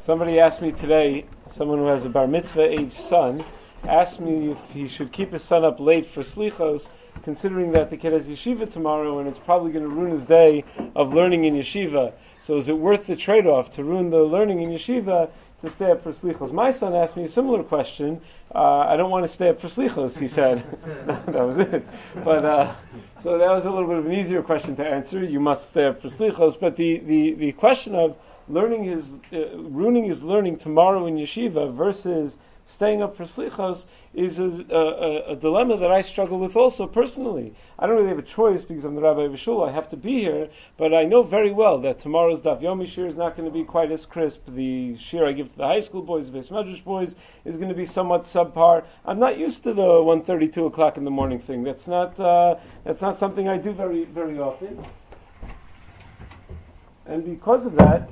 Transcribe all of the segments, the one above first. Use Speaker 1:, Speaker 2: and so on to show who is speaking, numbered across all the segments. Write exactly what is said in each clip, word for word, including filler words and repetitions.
Speaker 1: Somebody asked me today, someone who has a bar mitzvah age son, asked me if he should keep his son up late for slichos, considering that the kid has yeshiva tomorrow and it's probably going to ruin his day of learning in yeshiva. So is it worth the trade-off to ruin the learning in yeshiva to stay up for slichos? My son asked me a similar question. Uh, I don't want to stay up for slichos, he said. That was it. But uh, so that was a little bit of an easier question to answer. You must stay up for slichos. But the, the, the question of learning his, uh, ruining his learning tomorrow in yeshiva versus staying up for slichos is a, a, a dilemma that I struggle with also personally. I don't really have a choice because I'm the rabbi of a shul. I have to be here, but I know very well that tomorrow's Daf Yomi shir is not going to be quite as crisp. The shir I give to the high school boys, the Beis Medrash boys, is going to be somewhat subpar. I'm not used to the one thirty, two o'clock in the morning thing. That's not uh, that's not something I do very very often. And because of that,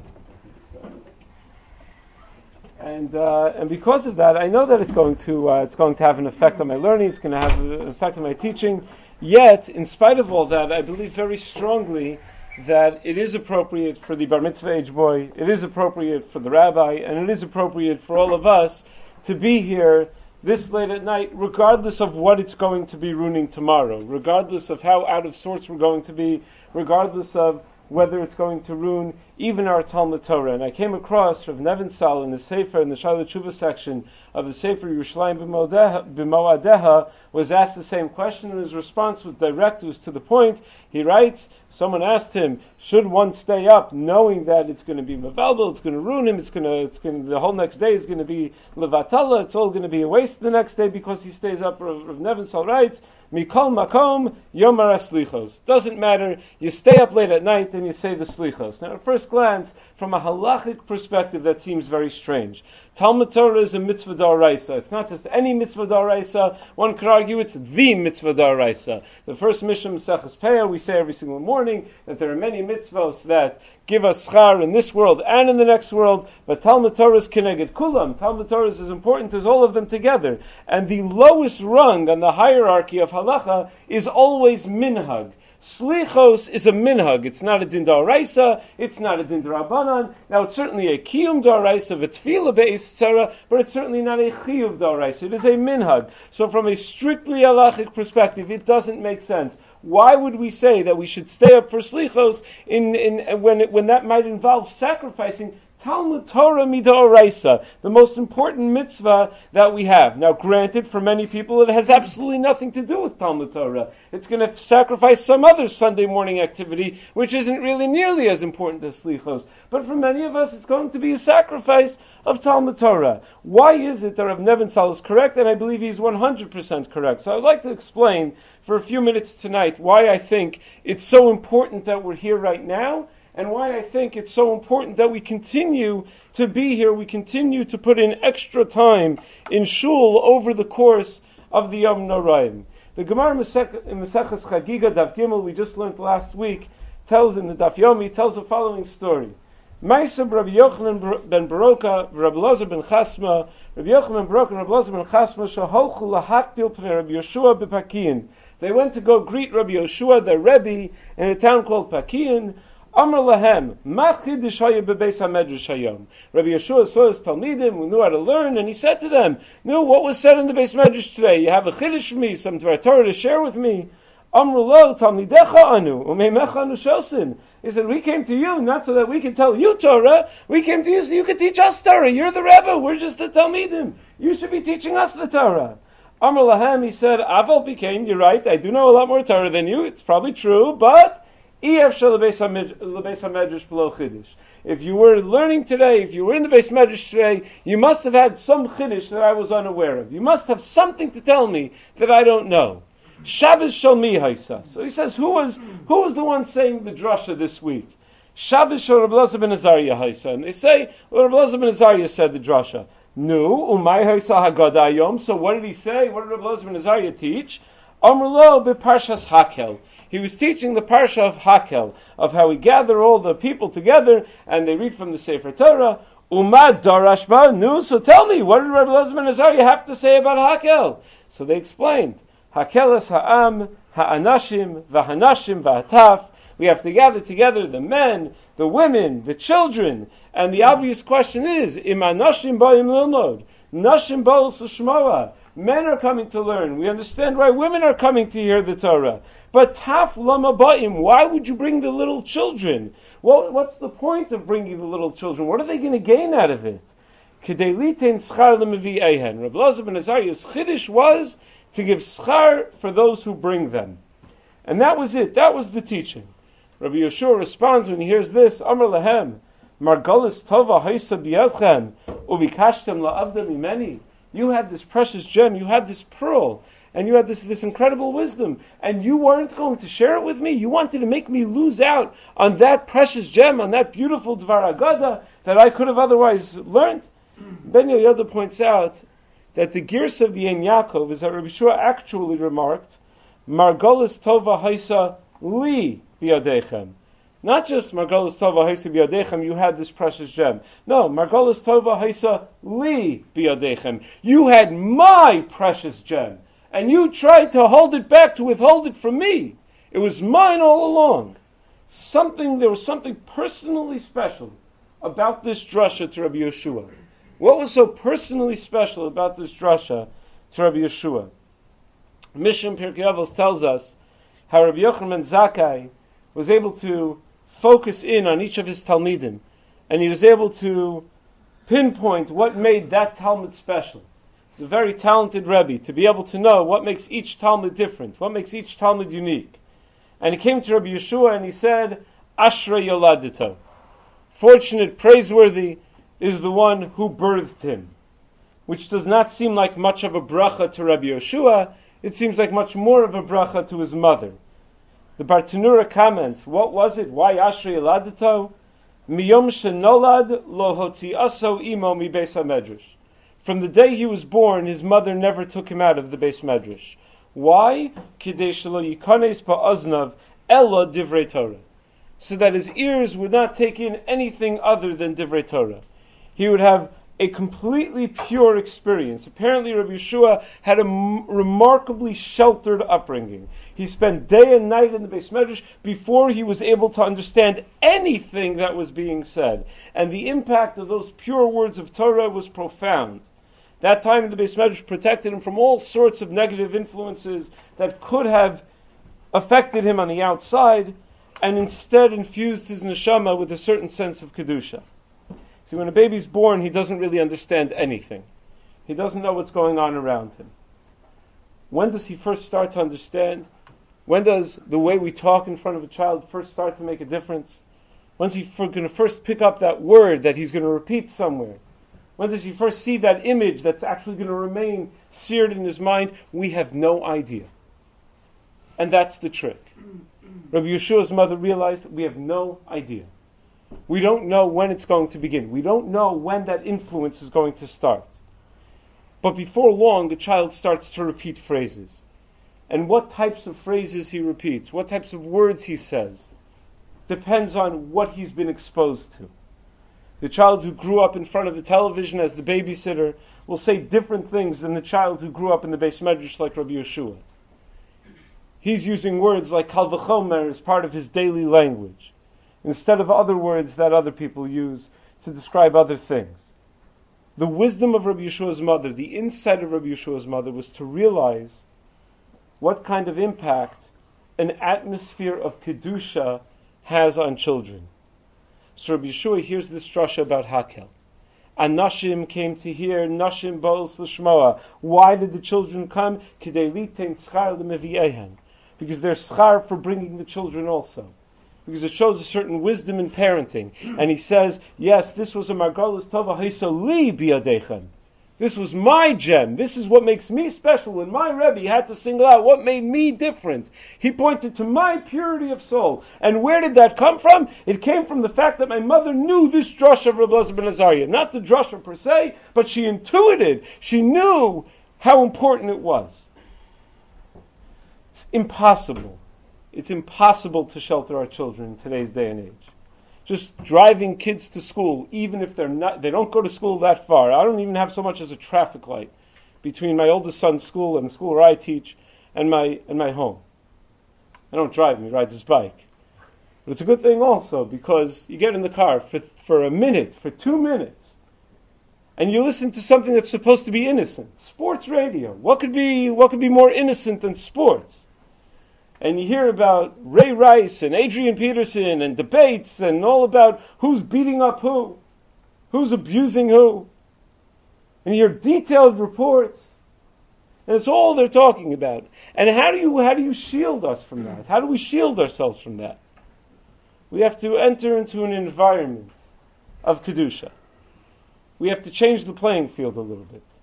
Speaker 1: And uh, and because of that, I know that it's going to uh, it's going to have an effect on my learning. It's going to have an effect on my teaching. Yet, in spite of all that, I believe very strongly that it is appropriate for the bar mitzvah age boy. It is appropriate for the rabbi, and it is appropriate for all of us to be here this late at night, regardless of what it's going to be ruining tomorrow, regardless of how out of sorts we're going to be, regardless of whether it's going to ruin even our Talmud Torah. And I came across Rav Nevinsal in the Sefer, in the Shaila Tshuva section of the Sefer Yerushalayim B'Moadeha, was asked the same question, and his response was direct, it was to the point. He writes, someone asked him, should one stay up knowing that it's going to be mevalbel, it's going to ruin him, it's going to, it's going to, the whole next day is going to be levatala, it's all going to be a waste the next day because he stays up. Rav, Rav Nevinsal writes, Mikol makom yomar slichos. Doesn't matter. You stay up late at night and you say the slichos. Now, at first glance, from a halachic perspective, that seems very strange. Talmud Torah is a mitzvah d'oraisa. It's not just any mitzvah d'oraisa. One could argue it's the mitzvah d'oraisa. The first Mishnah Maseches Peah, we say every single morning that there are many mitzvahs that give us schar in this world and in the next world, but Talmud Torah is keneged kulam. Talmud Torah is as important as all of them together. And the lowest rung on the hierarchy of halacha is always minhag. Slichos is a minhag. It's not a din d'oraisa. It's not a din d'rabanan. Now, it's certainly a kiyum d'oraisa v'tfila be'is tzara, but it's certainly not a chiyuv d'oraisa. It is a minhag. So, from a strictly halachic perspective, it doesn't make sense. Why would we say that we should stay up for slichos in, in when it, when that might involve sacrificing Talmud Torah midoraisa, the most important mitzvah that we have? Now, granted, for many people, it has absolutely nothing to do with Talmud Torah. It's going to sacrifice some other Sunday morning activity, which isn't really nearly as important as slichos. But for many of us, it's going to be a sacrifice of Talmud Torah. Why is it that Rav Nevinsal is correct? And I believe he's one hundred percent correct. So I'd like to explain for a few minutes tonight why I think it's so important that we're here right now, and why I think it's so important that we continue to be here, we continue to put in extra time in shul over the course of the Yom Noraim. The Gemara in Maseches Chagiga, Daf Gimel, we just learned last week, tells in the Daf Yomi, tells the following story. Ma'aseh Rabbi Yochanan ben Baroka, Rabbi Elazar ben Chasma, Rabbi Yochanan ben Baroka and Rabbi Elazar ben Chasma, sheholchu lahakpil pnei Rabbi Yeshua bePakiyin. They went to go greet Rabbi Yeshua, their Rebbe, in a town called Pakiyin. Amar lahem, ma chidush haya bebeis hamedrash hayom. Rabbi Yeshua saw his talmidim who knew how to learn, and he said to them, "No, what was said in the Beis Medrash today? You have a chiddush for me, some Torah to share with me." Amru lo talmidecha anu umeimecha anu shosin. He said, "We came to you not so that we can tell you Torah. We came to you so you could teach us Torah. You're the Rebbe. We're just the talmidim. You should be teaching us the Torah." Amar lahem, he said, "Aval bikain, you're right. I do know a lot more Torah than you. It's probably true, but." If you were learning today, if you were in the Beis Medrash today, you must have had some chiddush that I was unaware of. You must have something to tell me that I don't know. Shabbos shel mi haisa. So he says, who was who was the one saying the drasha this week? Shabbos shel Rabbi Elazar ben Azariah haisa. And they say, well, Rabbi Elazar ben Azariah said the drasha. Nu, umay haisa haggadah yom. So what did he say? What did Rabbi Elazar ben Azariah teach? Amar lo beparshas Hakel. He was teaching the parsha of Hakel, of how we gather all the people together and they read from the Sefer Torah. Umad darash ba nu. So tell me, what did Rabbi Elazar ben Azariah have to say about Hakel? So they explained, Hakel es ha'am, ha'anashim, v'hanashim, v'hataf. We have to gather together the men, the women, the children. And the obvious question is, Ima nashim ba'im lilmod, nashim ba'ul sushmawa. Men are coming to learn. We understand why women are coming to hear the Torah. But taf lama ba'im, why would you bring the little children? Well, what's the point of bringing the little children? What are they going to gain out of it? Kedei litein schar lemevi'ehen. Rav Elazar ben Azariah's chiddush was to give schar for those who bring them. And that was it. That was the teaching. Rabbi Yeshua responds when he hears this, Amar lahem, Margolis tova haisa biyadchem, ubikashtem la'avda mimeni. You had this precious gem, you had this pearl, and you had this, this incredible wisdom, and you weren't going to share it with me? You wanted to make me lose out on that precious gem, on that beautiful Dvar Agada that I could have otherwise learned? Ben Yehoyada points out that the Girsa of the Ein Yaakov is that Rabbi Yeshua actually remarked, Margolis tova haisa li biyadechem. Not just Margolis tova haisa biyadechem, you had this precious gem. No, Margolis tova haisa li biyadechem. You had my precious gem, and you tried to hold it back, to withhold it from me. It was mine all along. Something, there was something personally special about this drasha to Rabbi Yeshua. What was so personally special about this drasha to Rabbi Yeshua? Mishram Pirkei Avos tells us how Rabbi Yochanan Zakkai was able to focus in on each of his Talmidim, and he was able to pinpoint what made that Talmud special. He's a very talented Rebbe, to be able to know what makes each Talmud different, what makes each Talmud unique. And he came to Rabbi Yeshua and he said, Ashra Yoladito. Fortunate, praiseworthy is the one who birthed him. Which does not seem like much of a bracha to Rabbi Yeshua, it seems like much more of a bracha to his mother. The Bartanura comments, what was it? Why Ashrei Yoladito? Miyom shenolad lo hotziaso imo mi beis hamedrash. From the day he was born, his mother never took him out of the beis medrash. Why? Kidei shelo yikanes ba'aznav ella divrei Torah. So that his ears would not take in anything other than divrei Torah. He would have a completely pure experience. Apparently Rabbi Yeshua had a m- remarkably sheltered upbringing. He spent day and night in the Beis Medrash before he was able to understand anything that was being said. And the impact of those pure words of Torah was profound. That time in the Beis Medrash protected him from all sorts of negative influences that could have affected him on the outside, and instead infused his neshama with a certain sense of kedusha. See, when a baby's born, he doesn't really understand anything. He doesn't know what's going on around him. When does he first start to understand? When does the way we talk in front of a child first start to make a difference? When's he going to first pick up that word that he's going to repeat somewhere? When does he first see that image that's actually going to remain seared in his mind? We have no idea. And that's the trick. Rabbi Yeshua's mother realized that we have no idea. We don't know when it's going to begin. We don't know when that influence is going to start. But before long, the child starts to repeat phrases. And what types of phrases he repeats, what types of words he says, depends on what he's been exposed to. The child who grew up in front of the television as the babysitter will say different things than the child who grew up in the Beis Medrash like Rabbi Yeshua. He's using words like Kal V'chomer as part of his daily language, instead of other words that other people use to describe other things. The wisdom of Rabbi Yeshua's mother, the insight of Rabbi Yeshua's mother, was to realize what kind of impact an atmosphere of Kedusha has on children. So Rabbi Yeshua hears this drasha about Hakel. Anashim came to hear, Nashim ba'os l'shmoa. Why did the children come? Kidei litein schar lemevi'ehen. Because they're schar for bringing the children also. Because it shows a certain wisdom in parenting. And he says, yes, this was a margolis tova haisa li biyadechem. This was my gem. This is what makes me special. When my Rebbe had to single out what made me different, he pointed to my purity of soul. And where did that come from? It came from the fact that my mother knew this drasha of Rabbi Elazar ben Azariah. Not the drasha per se, but she intuited. She knew how important it was. It's impossible. It's impossible to shelter our children in today's day and age. Just driving kids to school, even if they're not, they don't go to school that far. I don't even have so much as a traffic light between my oldest son's school and the school where I teach and my and my home. I don't drive him, he rides his bike. But it's a good thing also because you get in the car for, for a minute, for two minutes, and you listen to something that's supposed to be innocent. Sports radio. What could be, what could be more innocent than sports? And you hear about Ray Rice and Adrian Peterson and debates and all about who's beating up who, who's abusing who. And you hear detailed reports. And it's all they're talking about. And how do you how do you shield us from that? How do we shield ourselves from that? We have to enter into an environment of Kedusha. We have to change the playing field a little bit.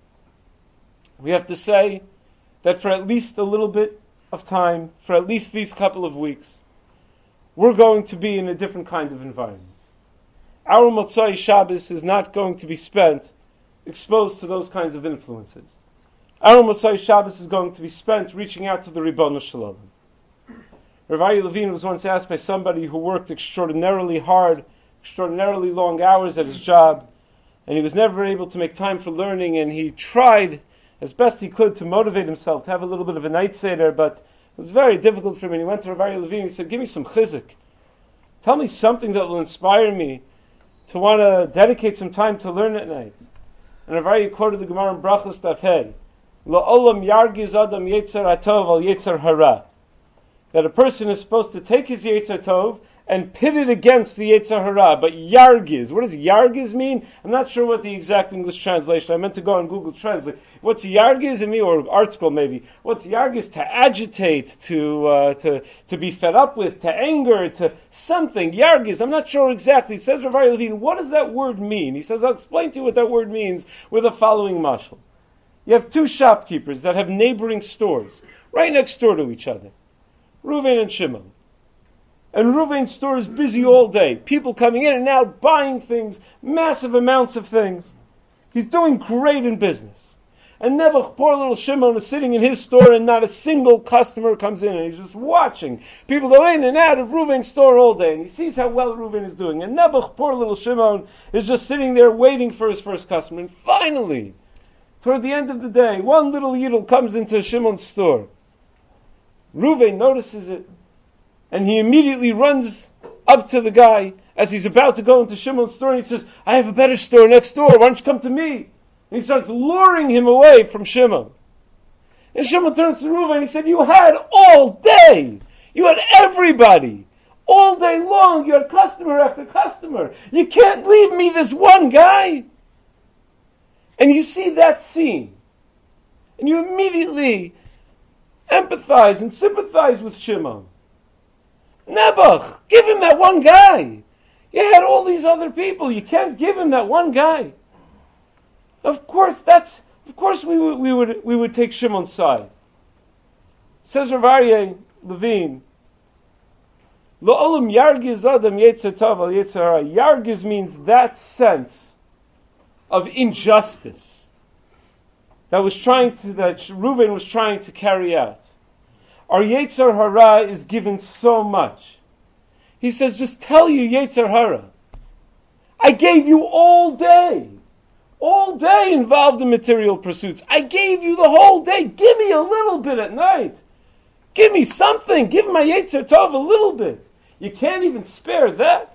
Speaker 1: We have to say that for at least a little bit of time, for at least these couple of weeks, we're going to be in a different kind of environment. Our Motzai Shabbos is not going to be spent exposed to those kinds of influences. Our Motzai Shabbos is going to be spent reaching out to the Ribono Shel Olam. Rav Aryeh Levine was once asked by somebody who worked extraordinarily hard, extraordinarily long hours at his job, and he was never able to make time for learning, and he tried as best he could to motivate himself, to have a little bit of a night seder, but it was very difficult for him. And he went to Rav Aryeh Levine and he said, give me some chizuk. Tell me something that will inspire me to want to dedicate some time to learn at night. And Rav Aryeh quoted the Gemara in Brachos Daf Hey, La'olam yargiz adam yetzer hatov al yetzer hara. That a person is supposed to take his yetzer tov and pit it against the yetzer hara. But yargiz, what does yargiz mean? I'm not sure what the exact English translation. I meant to go on Google Translate. What's yargiz in me, or art school maybe? What's yargiz? To agitate, to uh, to to be fed up with, to anger, to something. Yargiz. I'm not sure exactly. It says Rav Aryeh Levine, what does that word mean? He says, I'll explain to you what that word means with the following mashal. You have two shopkeepers that have neighboring stores right next door to each other, Reuven and Shimon. And Reuven's store is busy all day. People coming in and out, buying things, massive amounts of things. He's doing great in business. And Nebuch, poor little Shimon, is sitting in his store and not a single customer comes in. And he's just watching people go in and out of Reuven's store all day. And he sees how well Reuven is doing. And Nebuch, poor little Shimon, is just sitting there waiting for his first customer. And finally, toward the end of the day, one little yidel comes into Shimon's store. Reuven notices it. And he immediately runs up to the guy as he's about to go into Shimon's store, and he says, I have a better store next door, why don't you come to me? And he starts luring him away from Shimon. And Shimon turns to Reuven and he said, you had all day, you had everybody, all day long, you had customer after customer. You can't leave me this one guy. And you see that scene, and you immediately empathize and sympathize with Shimon. Nebuch, give him that one guy. You had all these other people. You can't give him that one guy. Of course, that's. Of course, we would we would we would take Shimon's side. Says Rav Aryeh Levine. La'olam yargiz adam yetzer tov al yetzer hara. Yargiz means that sense of injustice that was trying to that Reuven was trying to carry out. Our Yetzer Hara is given so much. He says, just tell your Yetzer Hara. I gave you all day. All day involved in material pursuits. I gave you the whole day. Give me a little bit at night. Give me something. Give my Yetzer Tov a little bit. You can't even spare that.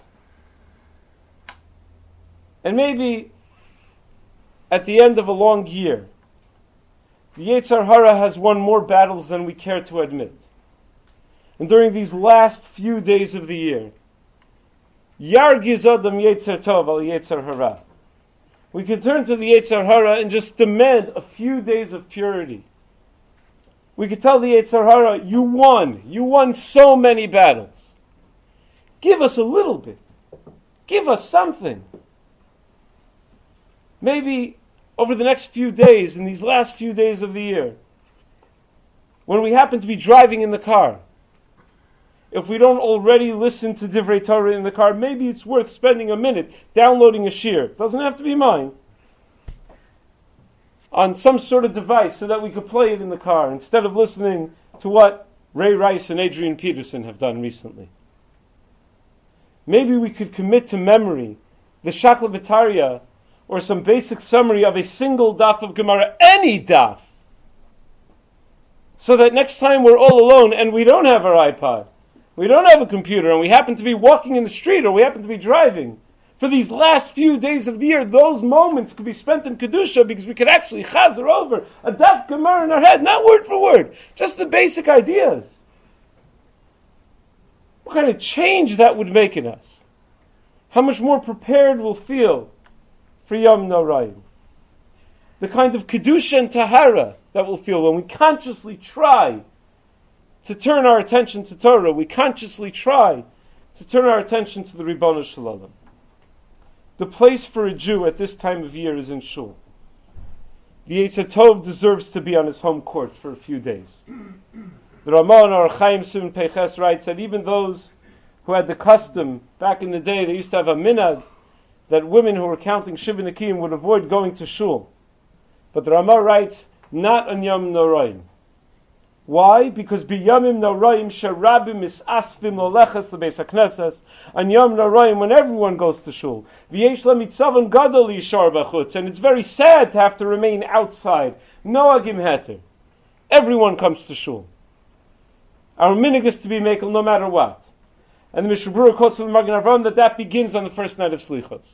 Speaker 1: And maybe at the end of a long year, the Yetzer Hara has won more battles than we care to admit. And during these last few days of the year, Yargiz Adam Yetzer Tov al Yetzer Hara. We can turn to the Yetzer Hara and just demand a few days of purity. We could tell the Yetzer Hara, you won. You won so many battles. Give us a little bit. Give us something. Maybe over the next few days, in these last few days of the year, when we happen to be driving in the car, if we don't already listen to Divrei Torah in the car, maybe it's worth spending a minute downloading a shir. It doesn't have to be mine. On some sort of device so that we could play it in the car instead of listening to what Ray Rice and Adrian Peterson have done recently. Maybe we could commit to memory the Shakla V'Tarya or some basic summary of a single daf of Gemara, any daf, so that next time we're all alone and we don't have our iPod, we don't have a computer, and we happen to be walking in the street, or we happen to be driving, for these last few days of the year, those moments could be spent in Kedusha because we could actually chazer over a daf gemara in our head, not word for word, just the basic ideas. What kind of change that would make in us? How much more prepared we'll feel for Yom Noraim. The kind of Kedusha and Tahara that we'll feel when we consciously try to turn our attention to Torah, we consciously try to turn our attention to the Ribono Shel Olam. The place for a Jew at this time of year is in Shul. The Yetzer Tov deserves to be on his home court for a few days. The Ramah in Or Chaim Simon Peiches writes that even those who had the custom, back in the day, they used to have a minhag that women who were counting Shiva Nekiim would avoid going to Shul. But the Ramah writes, not on Yom Noraim. Why? Because b'yamim noraim sherabim misasvim lolechas lebeis haknesses. On Yom Noraim, when everyone goes to shul, v'yesh lemitzavan gadol yishar b'chutz, and it's very sad to have to remain outside. Noagim heter. Everyone comes to shul. Our minhag is to be mekel no matter what. And the Mishnah Berurah quotes from the Magen Avraham that that begins on the first night of Slichos.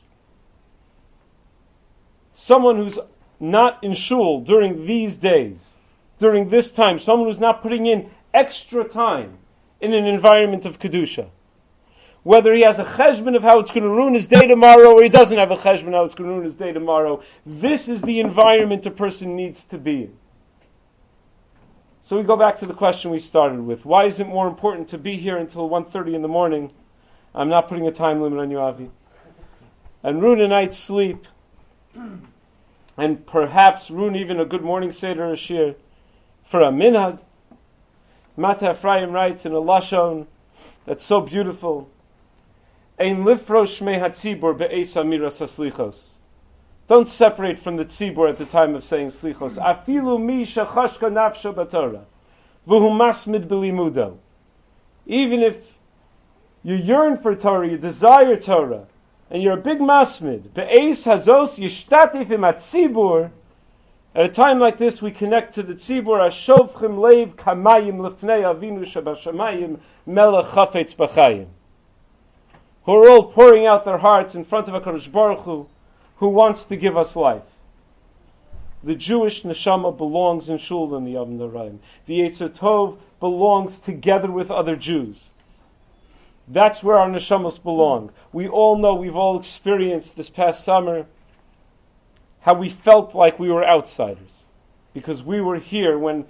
Speaker 1: Someone who's not in shul during these days, during this time, someone who's not putting in extra time in an environment of Kedusha, whether he has a cheshbon of how it's going to ruin his day tomorrow, or he doesn't have a cheshbon how it's going to ruin his day tomorrow, this is the environment a person needs to be in. So we go back to the question we started with. Why is it more important to be here until one thirty in the morning? I'm not putting a time limit on you, Avi. And ruin a night's sleep, and perhaps ruin even a good morning seder or shir, for a minhag. Mata Ephraim writes in a lashon that's so beautiful, Ein lifro shmei hatzibur be'eis amiras haslichos. Don't separate from the tzibur at the time of saying slichos. Afilu mi shachashka nafsha b'Torah v'hu masmid b'limudo. Even if you yearn for Torah, you desire Torah, and you're a big masmid, be'eis hazos yishtatif im hatzibur. At a time like this, we connect to the tzibur, Ashovchim leiv kamayim lefnei avinu shabashamayim melech chafetz b'chayim, who are all pouring out their hearts in front of HaKadosh Baruch Hu, who wants to give us life. The Jewish neshama belongs in shul in the Yom Noraim. The Yetzer Tov belongs together with other Jews. That's where our neshamos belong. We all know, we've all experienced this past summer, how we felt like we were outsiders, because we were here when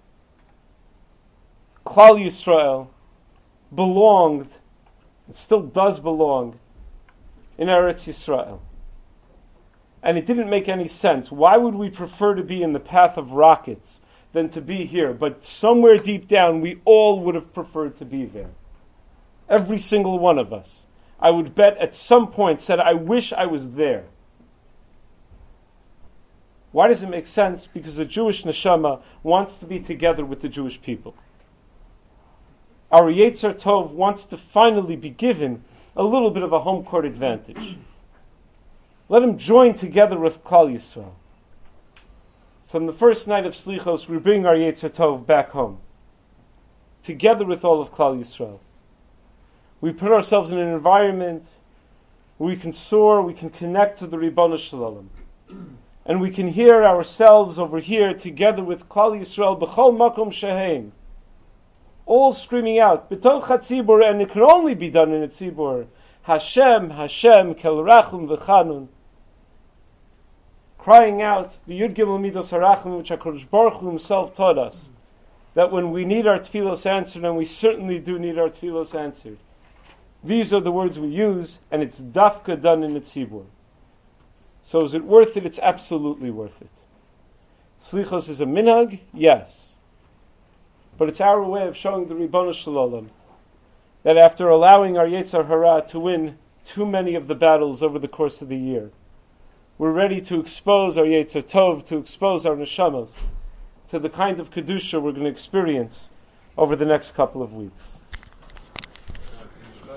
Speaker 1: Klal Yisrael belonged, and still does belong, in Eretz Yisrael. And it didn't make any sense. Why would we prefer to be in the path of rockets than to be here? But somewhere deep down, we all would have preferred to be there. Every single one of us. I would bet at some point said, I wish I was there. Why does it make sense? Because the Jewish neshama wants to be together with the Jewish people. Our Yetzer Tov wants to finally be given a little bit of a home court advantage. Let him join together with Klal Yisrael. So on the first night of Slichos, we bring our Yetzer Tov back home, together with all of Klal Yisrael. We put ourselves in an environment where we can soar, we can connect to the Ribono Shel Olam. And we can hear ourselves over here together with Klal Yisrael, B'chol Makom Sheheim, all screaming out, B'toch HaTzibur, and it can only be done in a Tzibur, Hashem, Hashem, Kel Rachum V'chanun, crying out the Yud Gimel Midos HaRachum, which HaKadosh Baruch Hu himself taught us, that when we need our tefillos answered, and we certainly do need our tefillos answered, these are the words we use, and it's dafka done in a Tzibur. So is it worth it? It's absolutely worth it. Slichos is a minhag? Yes. But it's our way of showing the Ribono Shel Olam that after allowing our Yetzer Hara to win too many of the battles over the course of the year, we're ready to expose our Yetzer Tov, to expose our Neshamos to the kind of Kedusha we're going to experience over the next couple of weeks.